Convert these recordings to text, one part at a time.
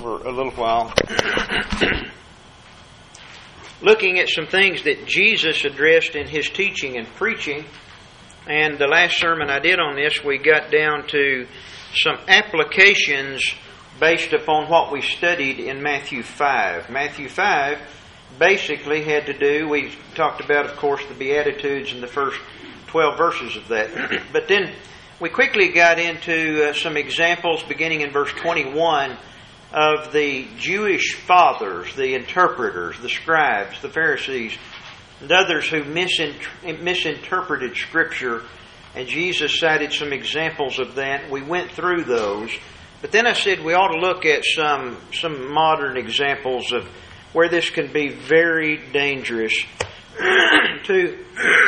for a little while, looking at some things that Jesus addressed in His teaching and preaching. And the last sermon I did on this, we got down to some applications based upon what we studied in Matthew 5. Matthew 5 basically had to do, we talked about, of course, the Beatitudes in the first 12 verses of that. But then we quickly got into some examples beginning in verse 21 of the Jewish fathers, the interpreters, the scribes, the Pharisees, and others who misinterpreted Scripture. And Jesus cited some examples of that. We went through those. But then I said we ought to look at some modern examples of where this can be very dangerous to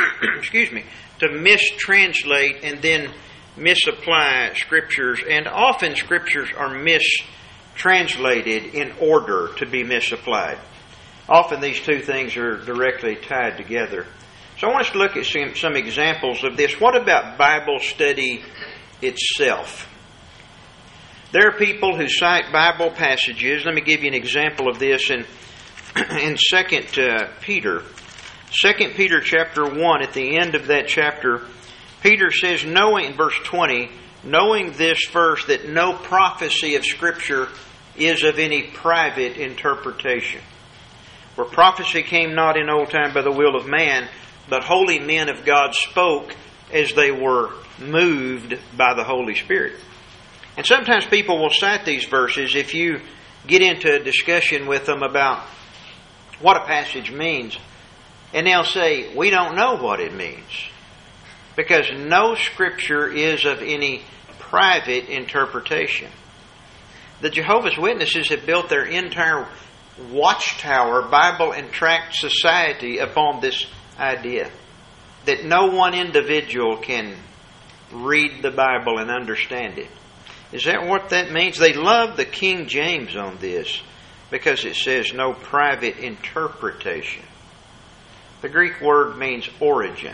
to mistranslate and then misapply Scriptures. And often Scriptures are mistranslated in order to be misapplied. Often these two things are directly tied together. So I want us to look at some examples of this. What about Bible study itself? There are people who cite Bible passages. Let me give you an example of this in 2 Peter. 2 Peter chapter 1, at the end of that chapter, Peter says, knowing, in verse 20, knowing this first, that no prophecy of Scripture is of any private interpretation. For prophecy came not in old time by the will of man, but holy men of God spoke as they were moved by the Holy Spirit. And sometimes people will cite these verses if you get into a discussion with them about what a passage means. And they'll say, we don't know what it means. Because no Scripture is of any private interpretation. The Jehovah's Witnesses have built their entire watchtower, Bible and Tract society upon this idea that no one individual can read the Bible and understand it. Is that what that means? They love the King James on this because it says no private interpretation. The Greek word means origin.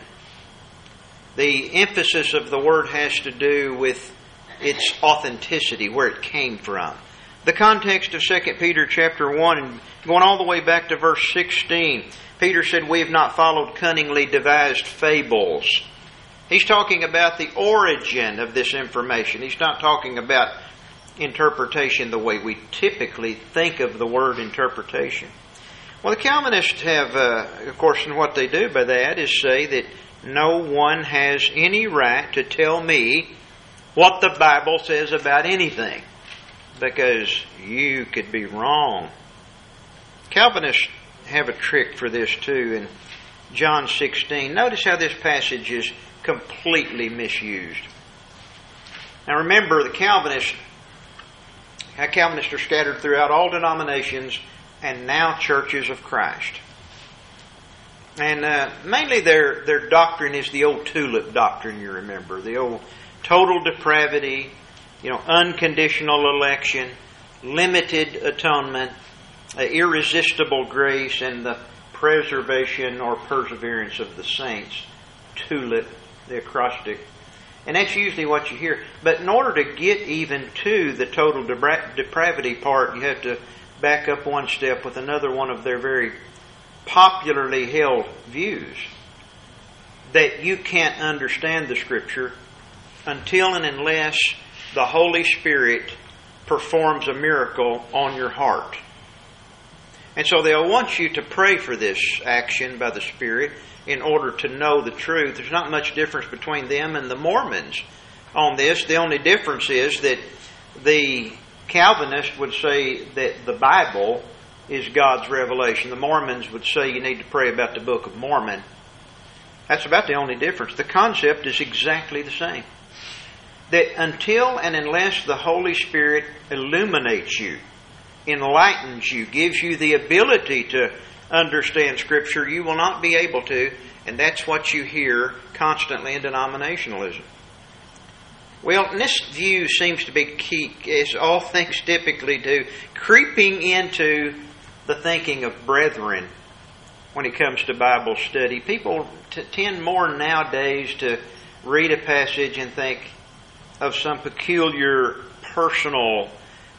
The emphasis of the word has to do with its authenticity, where it came from. The context of 2 Peter chapter 1, and going all the way back to verse 16, Peter said, we have not followed cunningly devised fables. He's talking about the origin of this information. He's not talking about interpretation the way we typically think of the word interpretation. Well, the Calvinists have, of course, and what they do by that is say that no one has any right to tell me what the Bible says about anything, because you could be wrong. Calvinists have a trick for this too in John 16. Notice how this passage is completely misused. Now remember, how Calvinists are scattered throughout all denominations and now churches of Christ. And mainly their doctrine is the old tulip doctrine, you remember. The old total depravity, unconditional election, limited atonement, irresistible grace, and the preservation or perseverance of the saints. Tulip, the acrostic. And that's usually what you hear. But in order to get even to the total depravity part, you have to back up one step with another one of their very popularly held views. That you can't understand the Scripture until and unless the Holy Spirit performs a miracle on your heart. And so they'll want you to pray for this action by the Spirit in order to know the truth. There's not much difference between them and the Mormons on this. The only difference is that the Calvinists would say that the Bible is God's revelation. The Mormons would say you need to pray about the Book of Mormon. That's about the only difference. The concept is exactly the same. That until and unless the Holy Spirit illuminates you, enlightens you, gives you the ability to understand Scripture, you will not be able to, and that's what you hear constantly in denominationalism. Well, this view seems to be key, as all things typically do, creeping into the thinking of brethren when it comes to Bible study. People tend more nowadays to read a passage and think of some peculiar personal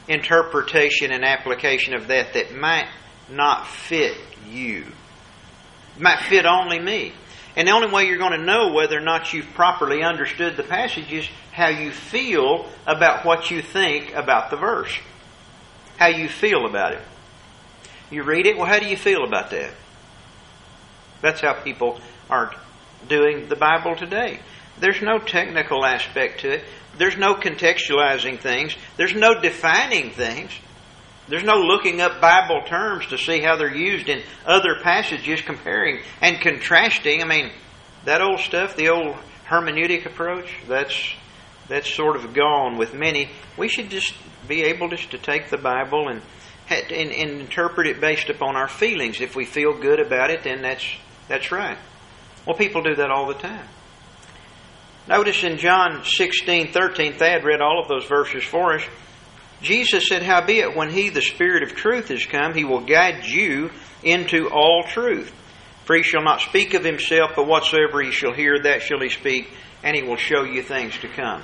interpretation and application of that might not fit you. It might fit only me. And the only way you're going to know whether or not you've properly understood the passage is how you feel about what you think about the verse. How you feel about it. You read it, well, how do you feel about that? That's how people are doing the Bible today. There's no technical aspect to it. There's no contextualizing things. There's no defining things. There's no looking up Bible terms to see how they're used in other passages, comparing and contrasting. I mean, that old stuff, the old hermeneutic approach, that's sort of gone with many. We should just be able just to take the Bible and interpret it based upon our feelings. If we feel good about it, then that's right. Well, people do that all the time. Notice in John 16:13, Thad read all of those verses for us. Jesus said, "Howbeit, when He, the Spirit of truth, is come, He will guide you into all truth. For He shall not speak of Himself, but whatsoever He shall hear, that shall He speak, and He will show you things to come."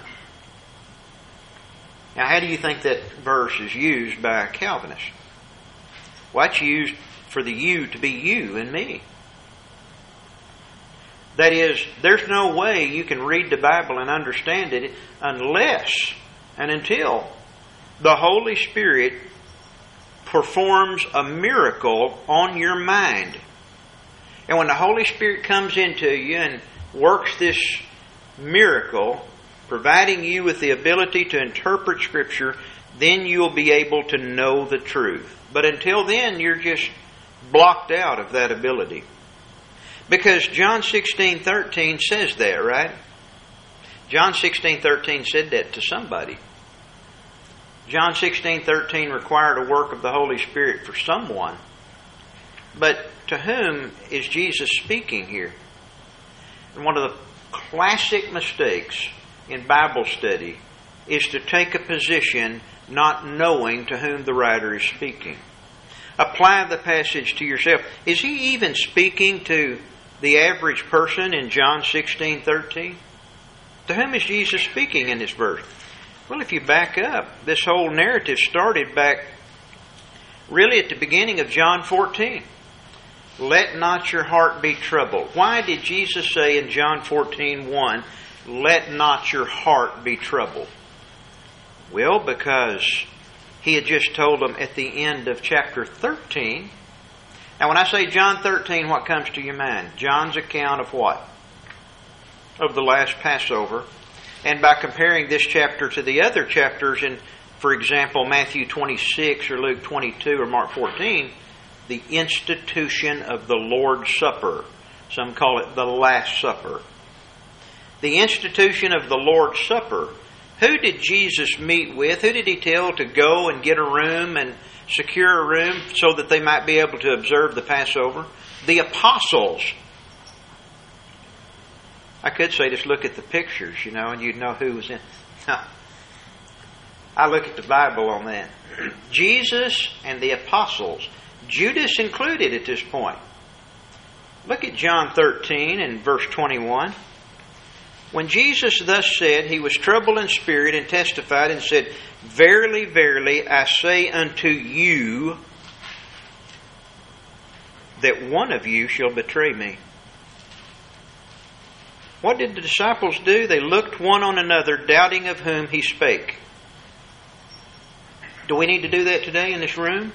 Now, how do you think that verse is used by a Calvinist? Well, it's used for the you to be you and me. That is, there's no way you can read the Bible and understand it unless and until the Holy Spirit performs a miracle on your mind. And when the Holy Spirit comes into you and works this miracle, providing you with the ability to interpret Scripture, then you'll be able to know the truth. But until then, you're just blocked out of that ability. Because John 16:13 says that, right? John 16:13 said that to somebody. John 16:13 required a work of the Holy Spirit for someone. But to whom is Jesus speaking here? And one of the classic mistakes in Bible study is to take a position not knowing to whom the writer is speaking. Apply the passage to yourself. Is he even speaking to the average person in John 16:13? To whom is Jesus speaking in this verse? Well, if you back up, this whole narrative started back really at the beginning of John 14. Let not your heart be troubled. Why did Jesus say in John 14:1, let not your heart be troubled? Well, because He had just told them at the end of chapter 13. Now, when I say John 13, what comes to your mind? John's account of what? Of the last Passover. And by comparing this chapter to the other chapters in, for example, Matthew 26 or Luke 22 or Mark 14, the institution of the Lord's Supper. Some call it the Last Supper. The institution of the Lord's Supper. Who did Jesus meet with? Who did He tell to go and get a room and secure a room so that they might be able to observe the Passover? The apostles. I could say just look at the pictures, and you'd know who was in. I look at the Bible on that. Jesus and the apostles. Judas included at this point. Look at John 13 and verse 21. When Jesus thus said, He was troubled in spirit and testified and said, Verily, verily, I say unto you, that one of you shall betray me. What did the disciples do? They looked one on another, doubting of whom He spake. Do we need to do that today in this room?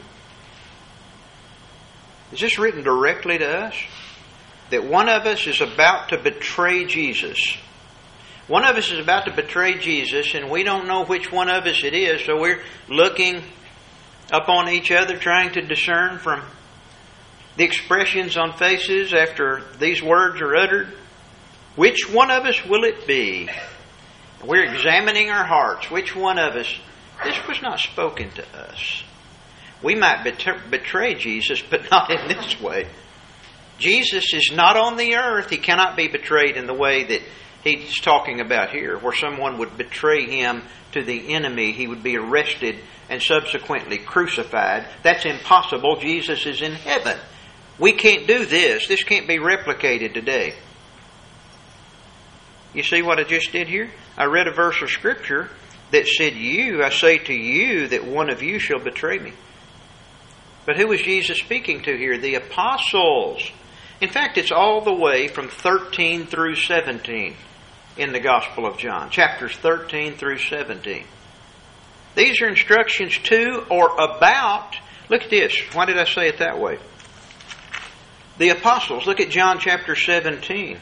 Is this written directly to us? That one of us is about to betray Jesus. One of us is about to betray Jesus, and we don't know which one of us it is, so we're looking up on each other, trying to discern from the expressions on faces after these words are uttered. Which one of us will it be? We're examining our hearts. Which one of us? This was not spoken to us. We might betray Jesus, but not in this way. Jesus is not on the earth. He cannot be betrayed in the way that He's talking about here, where someone would betray Him to the enemy. He would be arrested and subsequently crucified. That's impossible. Jesus is in heaven. We can't do this. This can't be replicated today. You see what I just did here? I read a verse of Scripture that said, "You, I say to you, that one of you shall betray me." But who was Jesus speaking to here? The apostles. In fact, it's all the way from 13 through 17 in the Gospel of John. Chapters 13 through 17. These are instructions to or about. Look at this. Why did I say it that way? The apostles. Look at John chapter 17.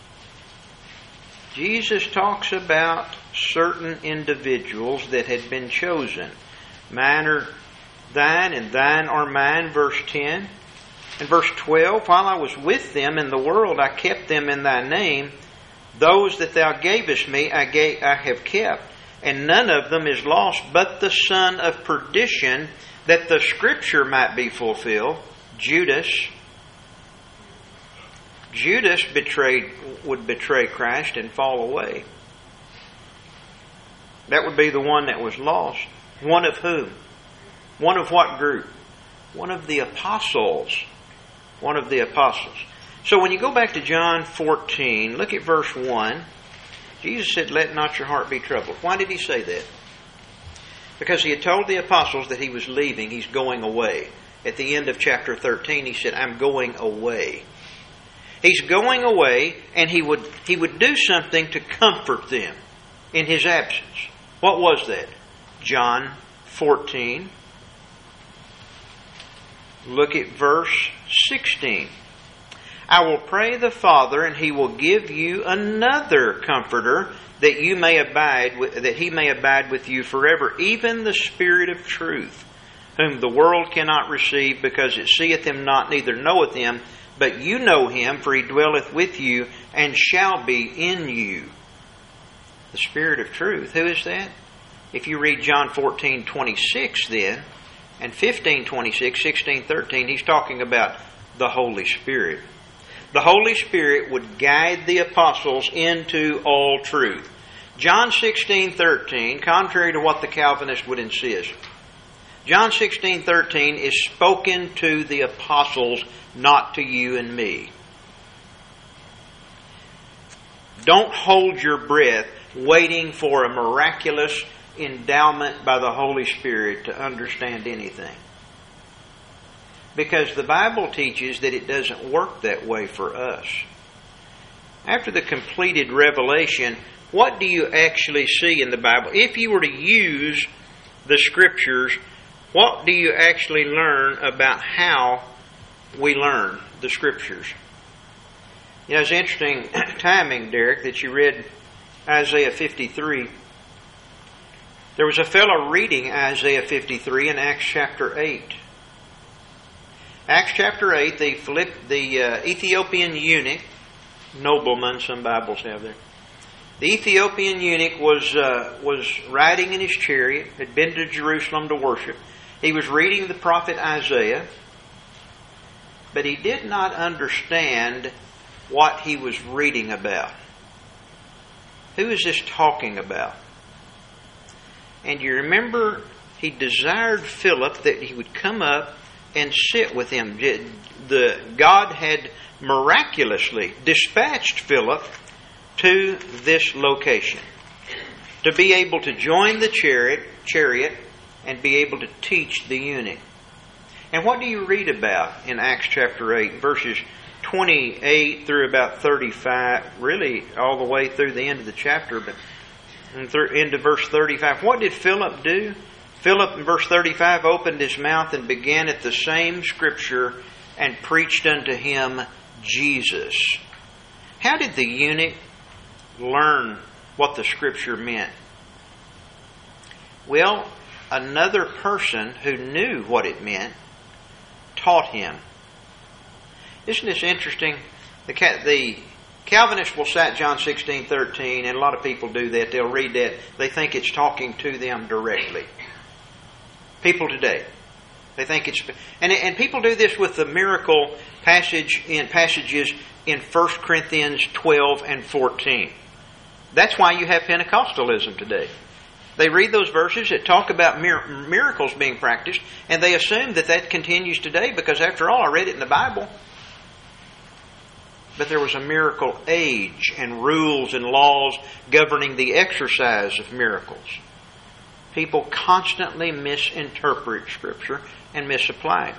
Jesus talks about certain individuals that had been chosen. Mine are thine, and thine are mine, verse 10. And verse 12, while I was with them in the world, I kept them in thy name. Those that thou gavest me, I have kept. And none of them is lost, but the son of perdition, that the scripture might be fulfilled. Judas would betray Christ and fall away. That would be the one that was lost. One of whom? One of what group? One of the apostles. One of the apostles. So when you go back to John 14, look at verse 1. Jesus said, "Let not your heart be troubled." Why did He say that? Because He had told the apostles that He was leaving. He's going away. At the end of chapter 13, He said, "I'm going away." He's going away, and He would do something to comfort them in His absence. What was that? John 14. Look at verse 16. "I will pray the Father, and He will give you another Comforter, that He may abide with you forever, even the Spirit of truth, whom the world cannot receive, because it seeth Him not, neither knoweth Him. But you know Him, for He dwelleth with you, and shall be in you." The Spirit of truth. Who is that? If you read John 14:26 then, and 15:26, 16:13, He's talking about the Holy Spirit. The Holy Spirit would guide the apostles into all truth. John 16:13, contrary to what the Calvinists would insist, John 16:13 is spoken to the apostles, not to you and me. Don't hold your breath waiting for a miraculous endowment by the Holy Spirit to understand anything. Because the Bible teaches that it doesn't work that way for us. After the completed revelation, what do you actually see in the Bible? If you were to use the Scriptures, what do you actually learn about how we learn the Scriptures? You know, it's interesting timing, Derek, that you read Isaiah 53. There was a fellow reading Isaiah 53 in Acts chapter 8. Acts chapter 8, the Ethiopian eunuch, nobleman, some Bibles have there. The Ethiopian eunuch was riding in his chariot, had been to Jerusalem to worship. He was reading the prophet Isaiah, but he did not understand what he was reading about. Who is this talking about? And you remember, he desired Philip that he would come up and sit with him. God had miraculously dispatched Philip to this location to be able to join the chariot and be able to teach the eunuch. And what do you read about in Acts chapter 8, verses 28 through about 35, really all the way through the end of the chapter, but into verse 35. What did Philip do? Philip, in verse 35, opened his mouth and began at the same Scripture and preached unto him Jesus. How did the eunuch learn what the Scripture meant? Well, another person who knew what it meant taught him. Isn't this interesting? The Calvinists will cite John 16:13, and a lot of people do that. They'll read that. They think it's talking to them directly. People today, they think it's... And people do this with the miracle passages in 1 Corinthians 12 and 14. That's why you have Pentecostalism today. They read those verses that talk about miracles being practiced, and they assume that continues today because, after all, I read it in the Bible. But there was a miracle age and rules and laws governing the exercise of miracles. People constantly misinterpret Scripture and misapply it.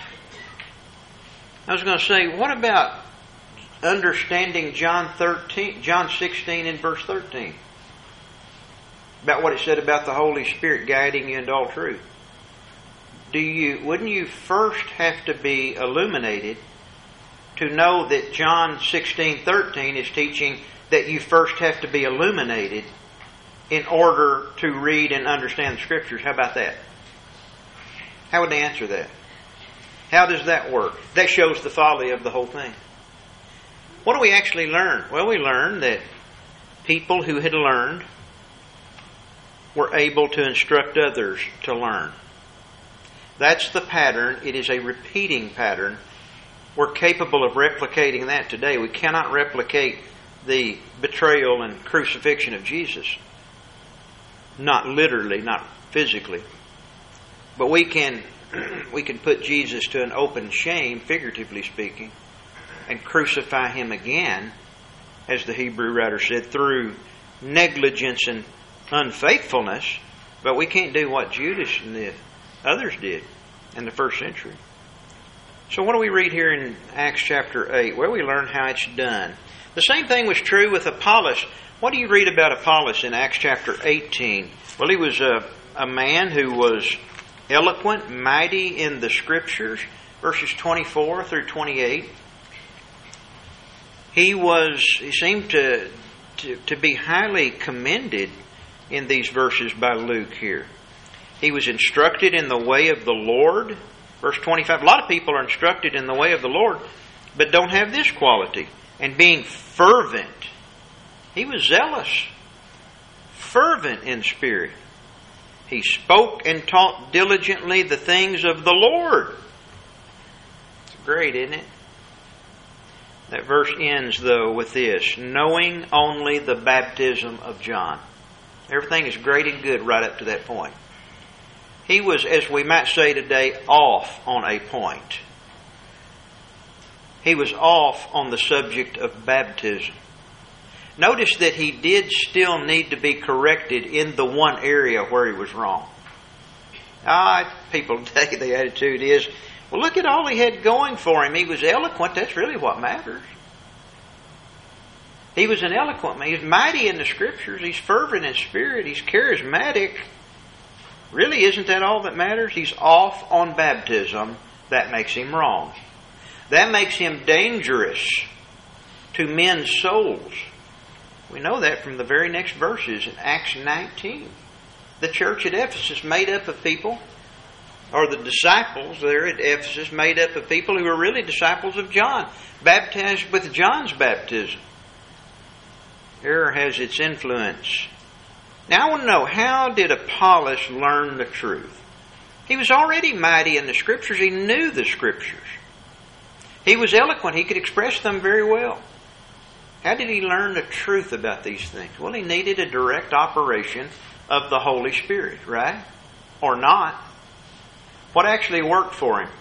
I was going to say, what about understanding John 16 and verse 13? About what it said about the Holy Spirit guiding you into all truth. Wouldn't you first have to be illuminated to know that John 16:13 is teaching that you first have to be illuminated in order to read and understand the Scriptures? How about that? How would they answer that? How does that work? That shows the folly of the whole thing. What do we actually learn? Well, we learn that people who had learned were able to instruct others to learn. That's the pattern. It is a repeating pattern. We're capable of replicating that today. We cannot replicate the betrayal and crucifixion of Jesus. Not literally, not physically. But we can put Jesus to an open shame, figuratively speaking, and crucify Him again, as the Hebrew writer said, through negligence and unfaithfulness. But we can't do what Judas and the others did in the first century. So what do we read here in Acts chapter 8? Well, we learn how it's done. The same thing was true with Apollos. What do you read about Apollos in Acts chapter 18? Well, he was a man who was eloquent, mighty in the Scriptures, verses 24 through 28. He seemed to be highly commended in these verses by Luke here. He was instructed in the way of the Lord. Verse 25, a lot of people are instructed in the way of the Lord, but don't have this quality. And being fervent. He was zealous. Fervent in spirit. He spoke and taught diligently the things of the Lord. It's great, isn't it? That verse ends, though, with this. Knowing only the baptism of John. Everything is great and good right up to that point. He was, as we might say today, off on a point. He was off on the subject of baptism. Notice that he did still need to be corrected in the one area where he was wrong. People today, the attitude is, well, look at all he had going for him. He was eloquent. That's really what matters. He was an eloquent man. He's mighty in the Scriptures. He's fervent in spirit. He's charismatic. Really, isn't that all that matters? He's off on baptism. That makes him wrong. That makes him dangerous to men's souls. We know that from the very next verses in Acts 19. The church at Ephesus made up of people, or the disciples there at Ephesus made up of people who were really disciples of John, baptized with John's baptism. Error has its influence. Now I want to know, how did Apollos learn the truth? He was already mighty in the Scriptures. He knew the Scriptures. He was eloquent. He could express them very well. How did he learn the truth about these things? Well, he needed a direct operation of the Holy Spirit, right? Or not. What actually worked for him?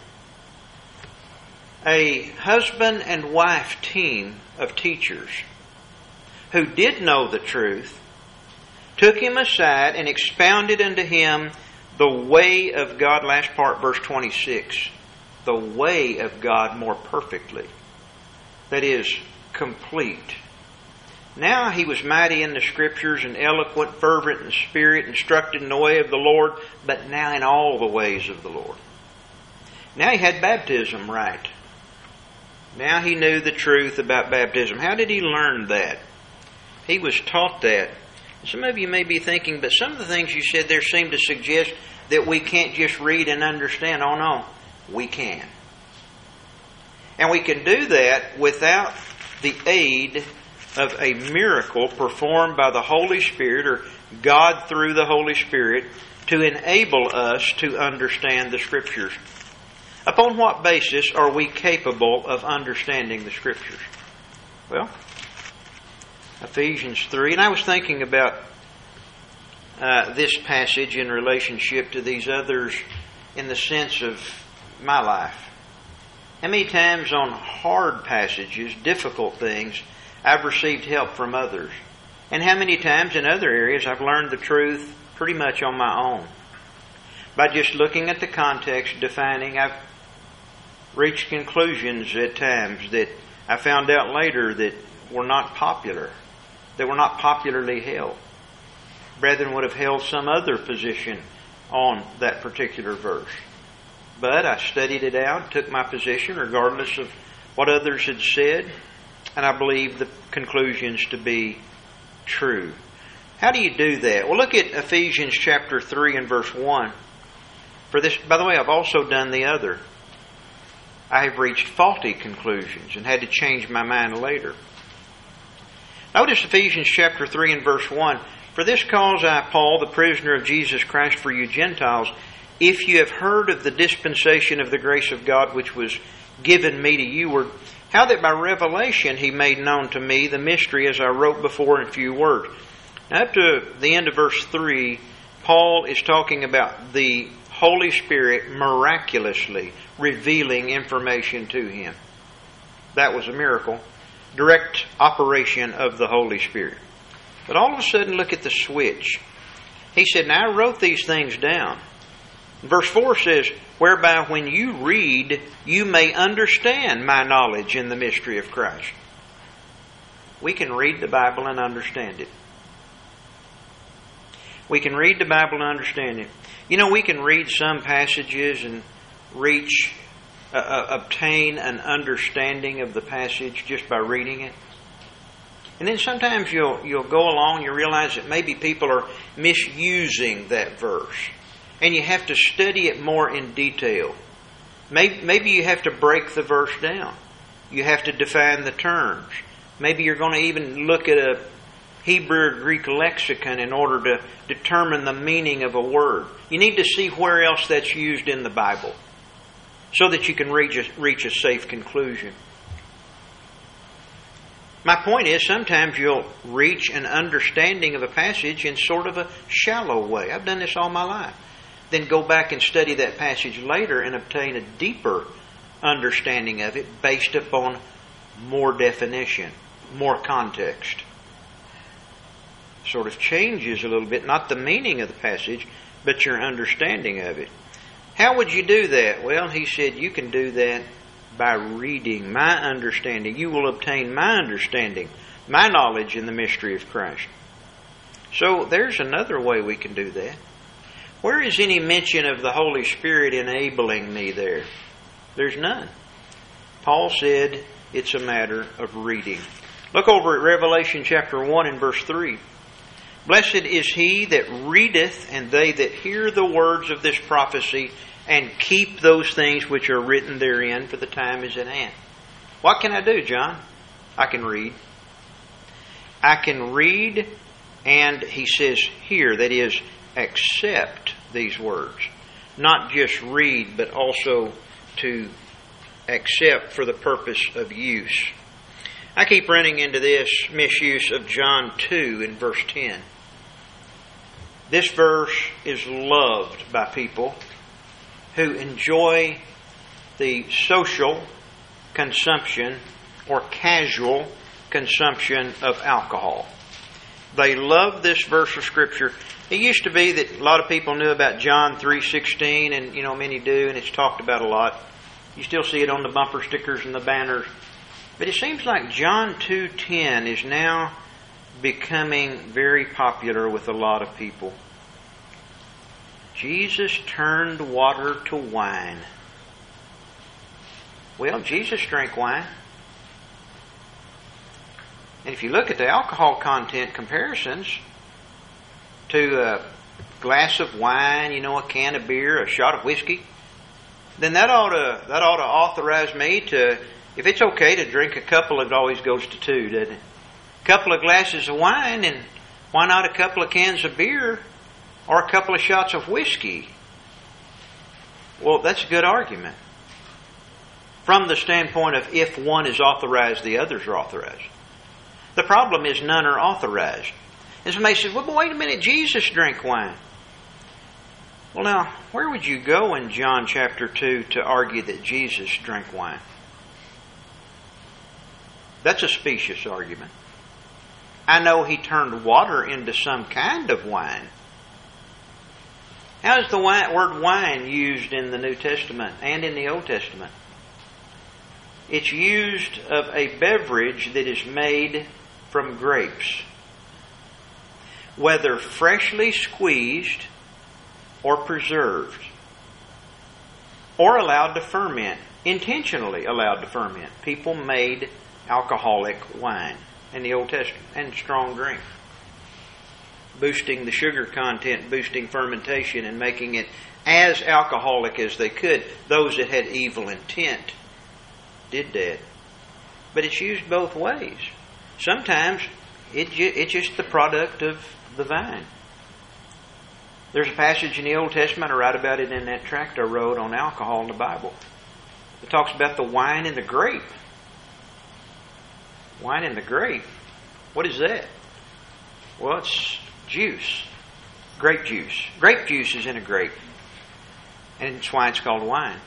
A husband and wife team of teachers who did know the truth took him aside and expounded unto him the way of God. Last part, verse 26. The way of God more perfectly. That is, complete. Now he was mighty in the Scriptures and eloquent, fervent in spirit, instructed in the way of the Lord, but now in all the ways of the Lord. Now he had baptism right. Now he knew the truth about baptism. How did he learn that? He was taught that. Some of you may be thinking, but some of the things you said there seem to suggest that we can't just read and understand. Oh no, we can. And we can do that without the aid of a miracle performed by the Holy Spirit, or God through the Holy Spirit, to enable us to understand the Scriptures. Upon what basis are we capable of understanding the Scriptures? Well, Ephesians 3. And I was thinking about this passage in relationship to these others in the sense of my life. How many times on hard passages, difficult things, I've received help from others? And how many times in other areas I've learned the truth pretty much on my own. By just looking at the context, defining, I've reached conclusions at times that I found out later that were not popular, that were not popularly held. Brethren would have held some other position on that particular verse. But I studied it out, took my position regardless of what others had said, and I believe the conclusions to be true. How do you do that? Well, look at Ephesians chapter 3 and verse 1. For this, by the way, I've also done the other. I have reached faulty conclusions and had to change my mind later. Notice Ephesians chapter 3 and verse 1. For this cause I, Paul, the prisoner of Jesus Christ for you Gentiles, if you have heard of the dispensation of the grace of God which was given me to you, how that by revelation He made known to me the mystery as I wrote before in few words. Now, up to the end of verse 3, Paul is talking about the Holy Spirit miraculously revealing information to him. That was a miracle. Direct operation of the Holy Spirit. But all of a sudden, look at the switch. He said, now I wrote these things down. Verse 4 says, whereby when you read, you may understand my knowledge in the mystery of Christ. We can read the Bible and understand it. We can read the Bible and understand it. You know, we can read some passages and obtain an understanding of the passage just by reading it. And then sometimes you'll go along and you realize that maybe people are misusing that verse. And you have to study it more in detail. Maybe you have to break the verse down. You have to define the terms. Maybe you're going to even look at a Hebrew or Greek lexicon in order to determine the meaning of a word. You need to see where else that's used in the Bible so that you can reach a safe conclusion. My point is, sometimes you'll reach an understanding of a passage in sort of a shallow way. I've done this all my life. Then go back and study that passage later and obtain a deeper understanding of it based upon more definition, more context. Sort of changes a little bit, not the meaning of the passage, but your understanding of it. How would you do that? Well, he said you can do that by reading my understanding. You will obtain my understanding, my knowledge in the mystery of Christ. So there's another way we can do that. Where is any mention of the Holy Spirit enabling me there? There's none. Paul said it's a matter of reading. Look over at Revelation chapter 1 and verse 3. Blessed is he that readeth, and they that hear the words of this prophecy, and keep those things which are written therein, for the time is at hand. What can I do, John? I can read. I can read, and he says here, that is, accept these words. Not just read, but also to accept for the purpose of use. I keep running into this misuse of John 2 in verse 10. This verse is loved by people who enjoy the social consumption or casual consumption of alcohol. They love this verse of Scripture. It used to be that a lot of people knew about John 3:16, and many do, and it's talked about a lot. You still see it on the bumper stickers and the banners. But it seems like John 2:10 is now becoming very popular with a lot of people. Jesus turned water to wine. Well, Jesus drank wine. And if you look at the alcohol content comparisons to a glass of wine, a can of beer, a shot of whiskey, then that ought to authorize me to, if it's okay to drink a couple, it always goes to two, doesn't it? A couple of glasses of wine, and why not a couple of cans of beer or a couple of shots of whiskey? Well, that's a good argument. From the standpoint of if one is authorized, the others are authorized. The problem is none are authorized. And somebody says, well, but wait a minute, Jesus drank wine. Well, now, where would you go in John chapter 2 to argue that Jesus drank wine? That's a specious argument. I know he turned water into some kind of wine. How is the word wine used in the New Testament and in the Old Testament? It's used of a beverage that is made from grapes, whether freshly squeezed or preserved, or allowed to ferment, intentionally allowed to ferment. People made alcoholic wine in the Old Testament and strong drink, boosting the sugar content, boosting fermentation, and making it as alcoholic as they could. Those that had evil intent did that. But it's used both ways. Sometimes it's just the product of the vine. There's a passage in the Old Testament, I write about it in that tract I wrote on alcohol in the Bible. It talks about the wine and the grape. Wine and the grape? What is that? Well, it's juice. Grape juice. Grape juice is in a grape. And that's why it's called wine.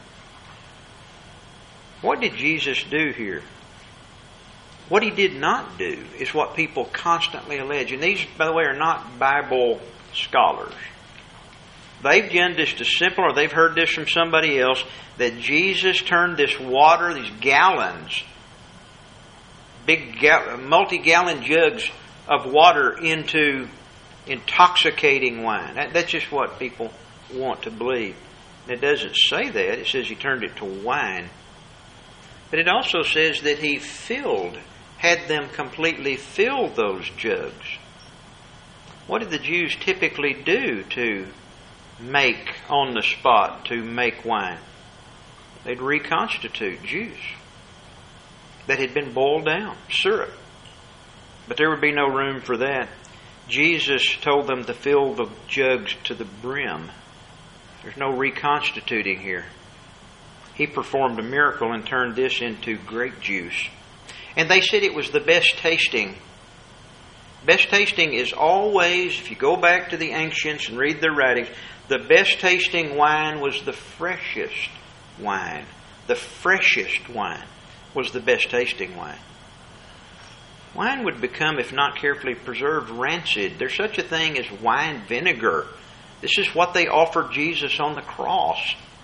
What did Jesus do here? What He did not do is what people constantly allege. And these, by the way, are not Bible scholars. They've done this to simple, or they've heard this from somebody else, that Jesus turned this water, these gallons, big multi-gallon jugs of water into intoxicating wine. That's just what people want to believe. And it doesn't say that. It says He turned it to wine. But it also says that He had them completely fill those jugs. What did the Jews typically do to make on the spot, to make wine? They'd reconstitute juice that had been boiled down, syrup. But there would be no room for that. Jesus told them to fill the jugs to the brim. There's no reconstituting here. He performed a miracle and turned this into grape juice. And they said it was the best tasting. Best tasting is always, if you go back to the ancients and read their writings, the best tasting wine was the freshest wine. The freshest wine was the best tasting wine. Wine would become, if not carefully preserved, rancid. There's such a thing as wine vinegar. This is what they offered Jesus on the cross.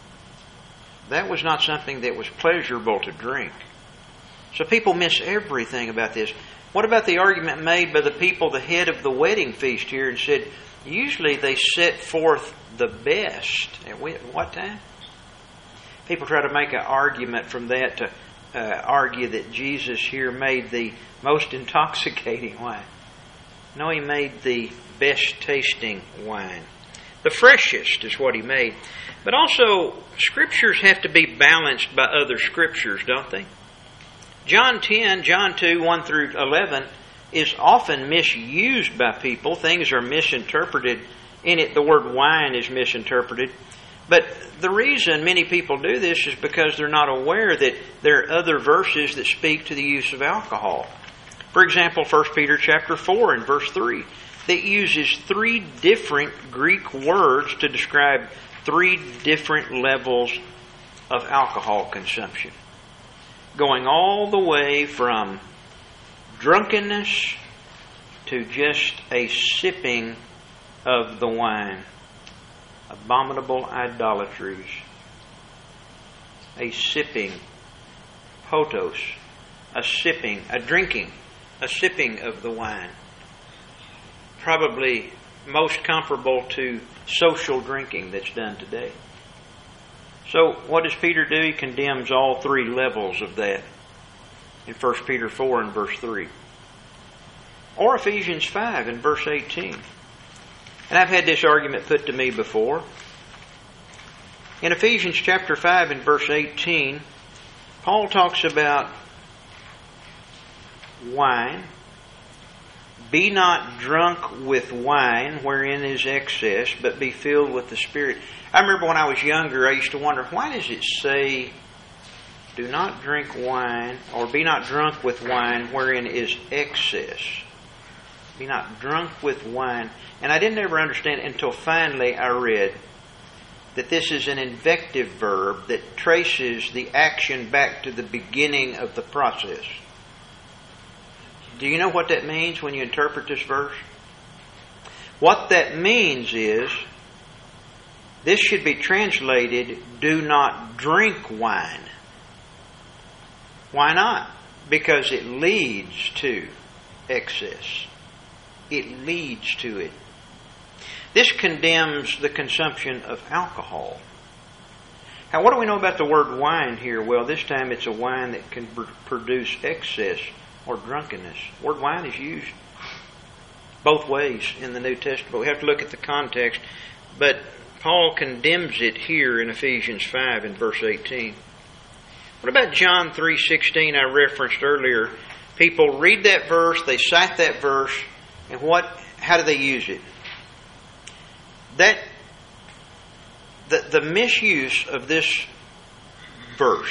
That was not something that was pleasurable to drink. So people miss everything about this. What about the argument made by the people, the head of the wedding feast here, and said, usually they set forth the best. At what time? People try to make an argument from that to argue that Jesus here made the most intoxicating wine. No, He made the best tasting wine. The freshest is what He made. But also, Scriptures have to be balanced by other Scriptures, don't they? John 10, John 2, 1 through 11 is often misused by people. Things are misinterpreted. In it, the word wine is misinterpreted. But the reason many people do this is because they're not aware that there are other verses that speak to the use of alcohol. For example, 1 Peter chapter 4 and verse 3, that uses 3 different Greek words to describe 3 different levels of alcohol consumption, going all the way from drunkenness to just a sipping of the wine. Abominable idolatries. A sipping, potos, a sipping, a drinking, a sipping of the wine. Probably most comparable to social drinking that's done today. So what does Peter do? He condemns all 3 levels of that in 1 Peter 4 and verse 3. Or Ephesians 5 and verse 18. And I've had this argument put to me before. In Ephesians chapter 5 and verse 18, Paul talks about wine. Be not drunk with wine wherein is excess, but be filled with the Spirit. I remember when I was younger, I used to wonder, why does it say, do not drink wine, or be not drunk with wine wherein is excess? Be not drunk with wine. And I didn't ever understand it until finally I read that this is an invective verb that traces the action back to the beginning of the process. Do you know what that means when you interpret this verse? What that means is This should be translated, do not drink wine. Why not? Because it leads to excess. It leads to it. This condemns the consumption of alcohol. Now, what do we know about the word wine here? Well, this time it's a wine that can produce excess or drunkenness. The word wine is used both ways in the New Testament. We have to look at the context. But Paul condemns it here in Ephesians 5 and verse 18. What about John 3:16 I referenced earlier? People read that verse, they cite that verse, and how do they use it? The misuse of this verse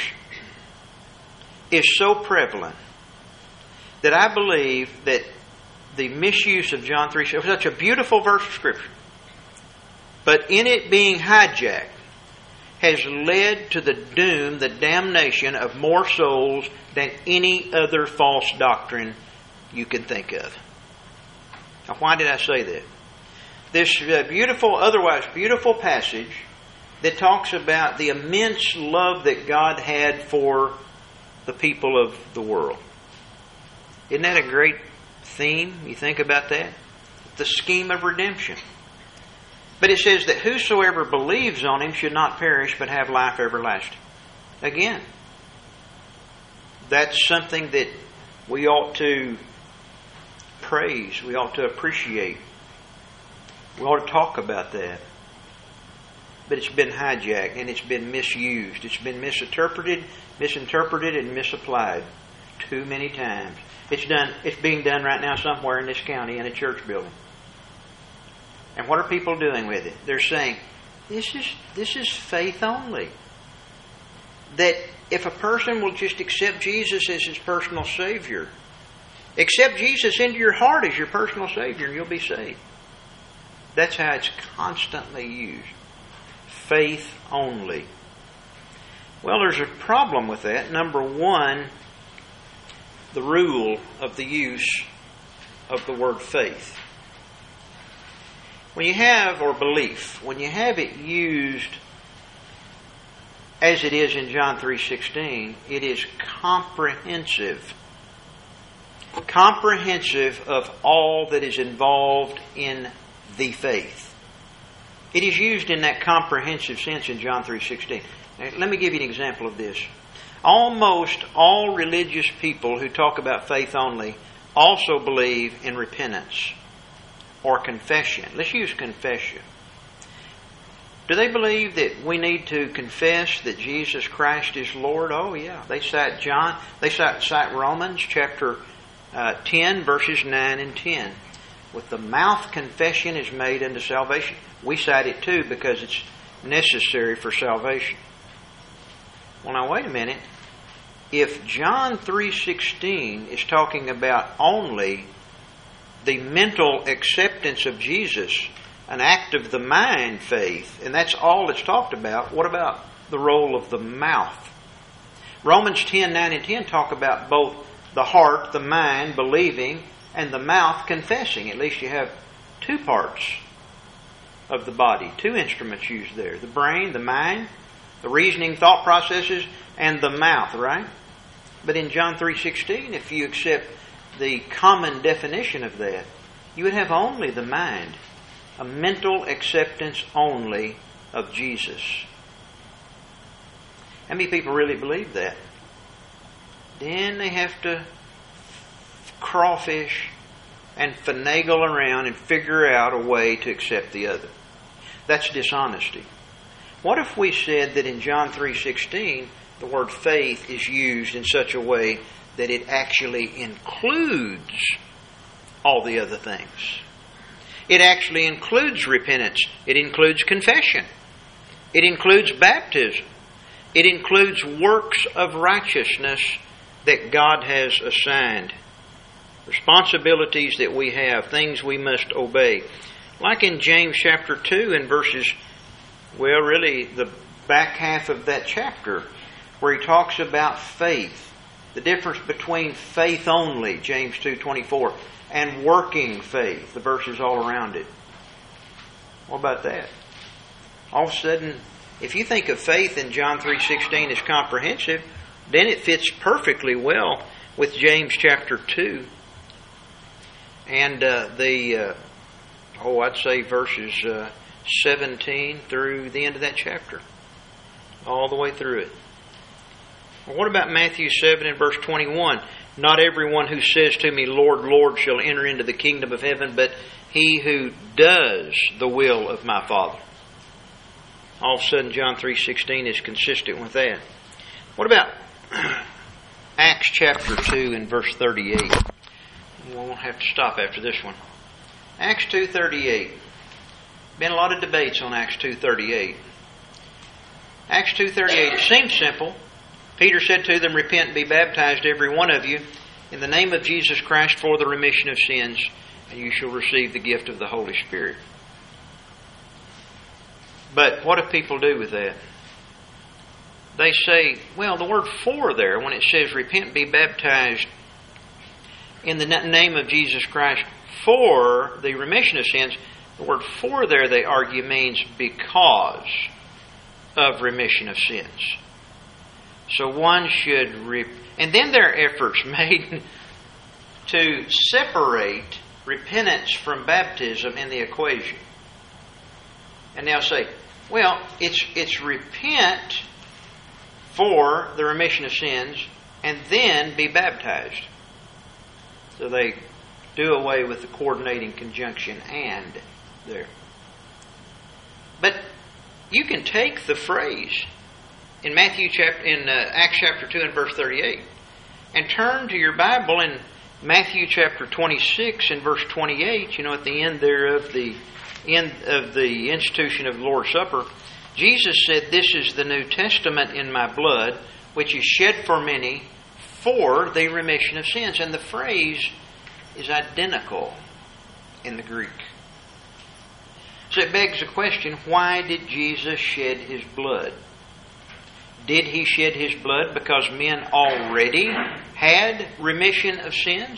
is so prevalent that I believe that the misuse of John 3 is such a beautiful verse of Scripture, but in it being hijacked has led to the doom, the damnation of more souls than any other false doctrine you can think of. Now, why did I say that? This beautiful, otherwise beautiful passage that talks about the immense love that God had for the people of the world. Isn't that a great theme? You think about that? The scheme of redemption. But it says that whosoever believes on Him should not perish but have life everlasting. Again, that's something that we ought to praise. We ought to appreciate. We ought to talk about that. But it's been hijacked and it's been misused. It's been misinterpreted and misapplied too many times. It's being done right now somewhere in this county in a church building. And what are people doing with it? They're saying, this is faith only. That if a person will just accept Jesus as his personal Savior, accept Jesus into your heart as your personal Savior, and you'll be saved. That's how it's constantly used. Faith only. Well, there's a problem with that. Number one, the rule of the use of the word faith. When you have, or belief, when you have it used as it is in John 3:16, it is comprehensive. Comprehensive of all that is involved in the faith. It is used in that comprehensive sense in John 3:16. Now, let me give you an example of this. Almost all religious people who talk about faith only also believe in repentance or confession. Let's use confession. Do they believe that we need to confess that Jesus Christ is Lord? Oh yeah. They cite Romans chapter 10 verses 9 and 10. With the mouth confession is made unto salvation. We cite it too because it's necessary for salvation. Well, now wait a minute. If John 3:16 is talking about only the mental acceptance of Jesus, an act of the mind faith, and that's all it's talked about, what about the role of the mouth? Romans 10, 9 and 10 talk about both the heart, the mind, believing, and the mouth confessing. At least you have two parts of the body, two instruments used there. The brain, the mind, the reasoning thought processes, and the mouth, right? But in John 3:16, if you accept the common definition of that, you would have only the mind, a mental acceptance only of Jesus. How many people really believe that? Then they have to crawfish and finagle around and figure out a way to accept the other. That's dishonesty. What if we said that in John 3:16 the word faith is used in such a way that it actually includes all the other things? It actually includes repentance. It includes confession. It includes baptism. It includes works of righteousness that God has assigned. Responsibilities that we have, things we must obey. Like in James chapter 2 and verses, well, really the back half of that chapter, where he talks about faith. The difference between faith only, James 2:24, and working faith, the verses all around it. What about that? all of a sudden, if you think of faith in John 3:16 as comprehensive, then it fits perfectly well with James chapter 2. And I'd say verses 17 through the end of that chapter. All the way through it. Well, what about Matthew 7 and verse 21? Not everyone who says to me, Lord, Lord, shall enter into the kingdom of heaven, but he who does the will of my Father. All of a sudden, John 3:16 is consistent with that. What about Acts chapter 2 and verse 38? We won't have to stop after this one. Acts 2:38. Been a lot of debates on Acts 2:38. Acts 2:38. It seems simple. Peter said to them, Repent and be baptized, every one of you, in the name of Jesus Christ for the remission of sins, and you shall receive the gift of the Holy Spirit. But what do people do with that? They say, well, the word for there, when it says repent and be baptized in the name of Jesus Christ for the remission of sins, the word for there, they argue, means because of remission of sins. So one should... and then there are efforts made to separate repentance from baptism in the equation. And they'll say, well, it's repent for the remission of sins and then be baptized. So they do away with the coordinating conjunction and there. But you can take the phrase in Acts chapter 2 and verse 38 and turn to your Bible in Matthew chapter 26 and verse 28, at the end there of the institution of the Lord's Supper, Jesus said, This is the New Testament in my blood, which is shed for many for the remission of sins. And the phrase is identical in the Greek. So it begs the question, why did Jesus shed His blood? Did He shed His blood because men already had remission of sins?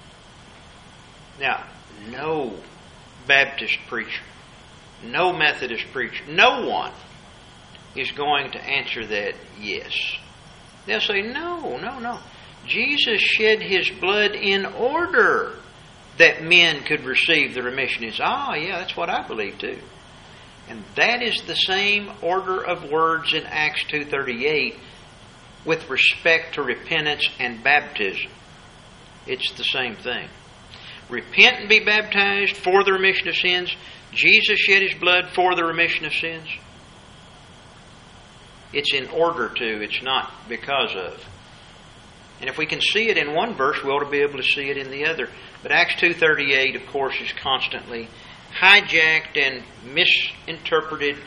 Now, no Baptist preacher, no Methodist preacher, no one is going to answer that yes. They'll say, no. Jesus shed His blood in order that men could receive the remission of sins. Yeah, that's what I believe too. And that is the same order of words in Acts 2:38 with respect to repentance and baptism. It's the same thing. Repent and be baptized for the remission of sins. Jesus shed His blood for the remission of sins. It's in order to, it's not because of. And if we can see it in one verse, we ought to be able to see it in the other. But Acts 2:38, of course, is constantly hijacked and misinterpreted,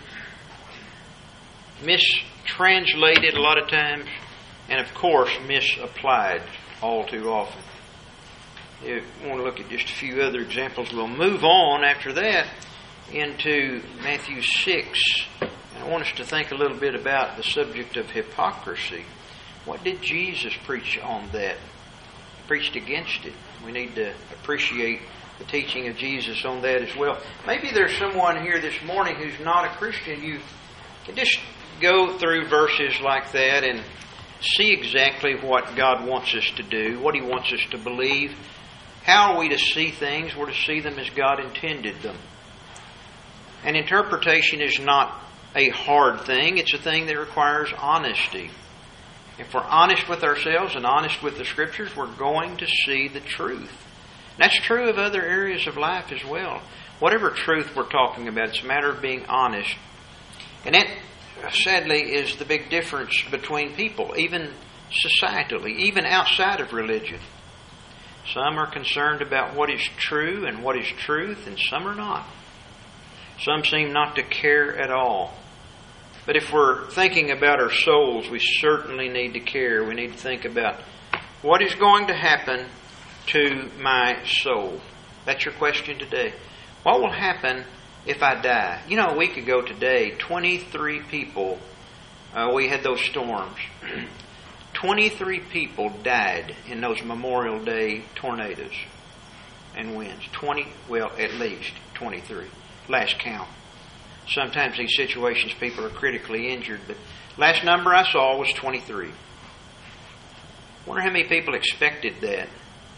mistranslated a lot of times, and of course misapplied all too often. If we want to look at just a few other examples, we'll move on after that into Matthew 6. And I want us to think a little bit about the subject of hypocrisy. What did Jesus preach on that? He preached against it. We need to appreciate the teaching of Jesus on that as well. Maybe there's someone here this morning who's not a Christian. You can just go through verses like that and see exactly what God wants us to do, what He wants us to believe. How are we to see things? We're to see them as God intended them. And interpretation is not a hard thing. It's a thing that requires honesty. If we're honest with ourselves and honest with the Scriptures, we're going to see the truth. That's true of other areas of life as well. Whatever truth we're talking about, it's a matter of being honest. And that, sadly, is the big difference between people, even societally, even outside of religion. Some are concerned about what is true and what is truth, and some are not. Some seem not to care at all. But if we're thinking about our souls, we certainly need to care. We need to think about what is going to happen to my soul. That's your question today. What will happen if I die? A week ago today, 23 people, we had those storms. 23 people died in those Memorial Day tornadoes and winds. At least 23. Last count. Sometimes in these situations people are critically injured, but last number I saw was 23. Wonder how many people expected that.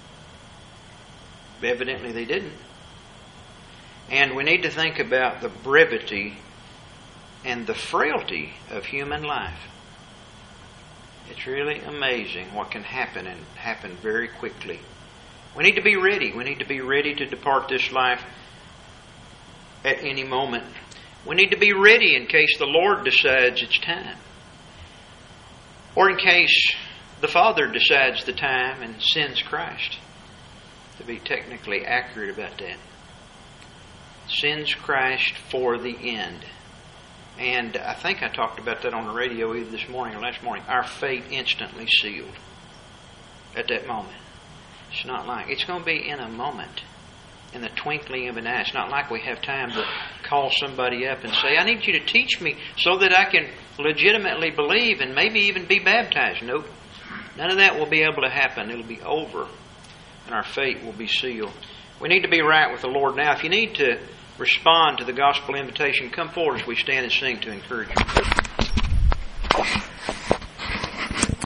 Evidently they didn't. And we need to think about the brevity and the frailty of human life. It's really amazing what can happen, and happen very quickly. We need to be ready. We need to be ready to depart this life at any moment. We need to be ready in case the Lord decides it's time. Or in case the Father decides the time and sends Christ. To be technically accurate about that. Sends Christ for the end. And I think I talked about that on the radio either this morning or last morning. Our fate instantly sealed at that moment. It's not like, it's going to be in a moment, in the twinkling of an eye. It's not like we have time to call somebody up and say, I need you to teach me so that I can legitimately believe and maybe even be baptized. Nope. None of that will be able to happen. It'll be over, and our fate will be sealed. We need to be right with the Lord now. If you need to respond to the gospel invitation, come forward as we stand and sing to encourage you.